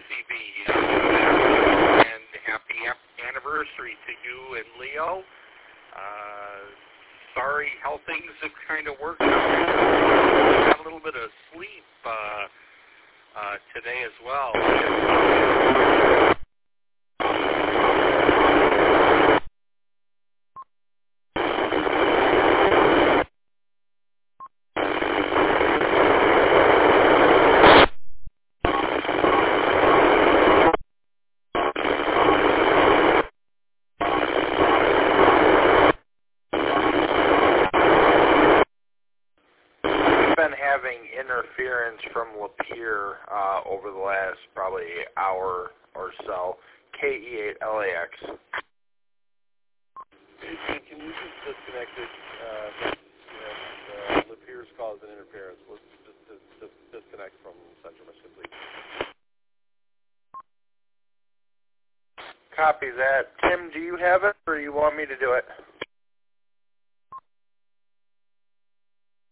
Busy Bees. And happy anniversary to you and Leo. Sorry how things have kind of worked out. Got a little bit of sleep today as well. Having interference from Lapeer over the last probably hour or so. KE8LAX. Can you just disconnect it? Lapeer's caused an interference. Let's just disconnect from Central Michigan, please. Copy that. Tim, do you have it, or you want me to do it?